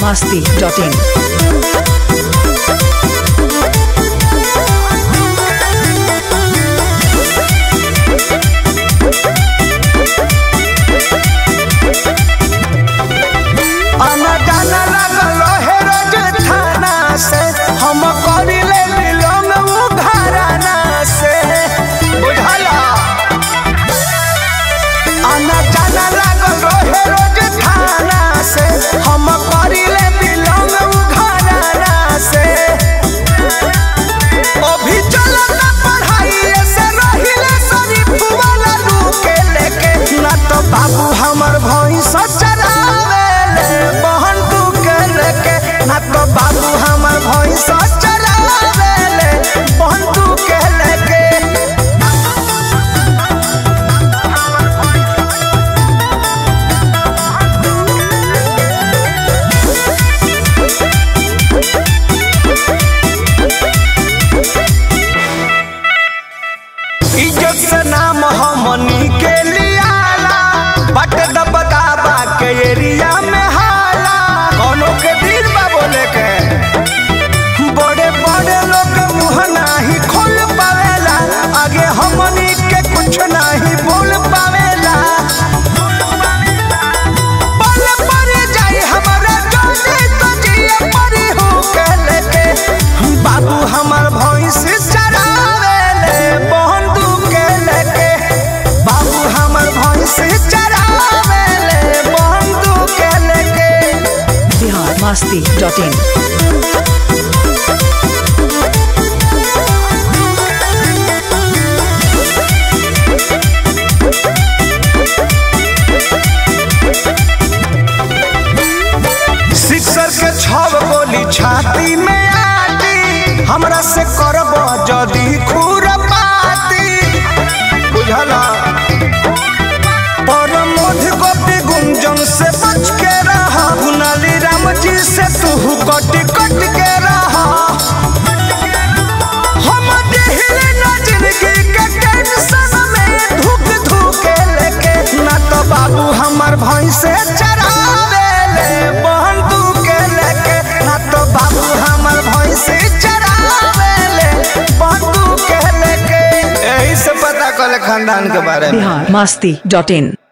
biharmasti.in बाबू हमर भैंस चरावेले बहन तू के लेके ना तो बाबू हमर भैंस चरावेले बहन तू के लेके इज्जत से नाम हमनी के बट दबदबा के एरिया में हाला कोनो के दिल बा बोले के बड़े बड़े लोग मुंह नाही खोल पावेला आगे हमनी के कुछ नहीं बोल पावेला बोल पर जाई हमारा जाने तो जिए परी हो के लेके बाबू हमर भैंस चरावेले बहन तू के लेके बाबू हमर भैंस biharmasti.in सिक्सर के 6 गोली छाती में आती हमरा से करब जदी खुरपाती बुझला पर मोध गोपी गुंजन से बच के रहा गुनाली राम जी से तू कट कट के रहा हम दिहिले ना जिंदगी के टेंशन में धुक धुक के लेके ना तो बाबू हमर भैंस चरावेले बहन तू के लेके ना तो बाबू हमर भैंस चरावेले बहन तू के लेके यही से पता कल खानदान के बारे में biharmasti.in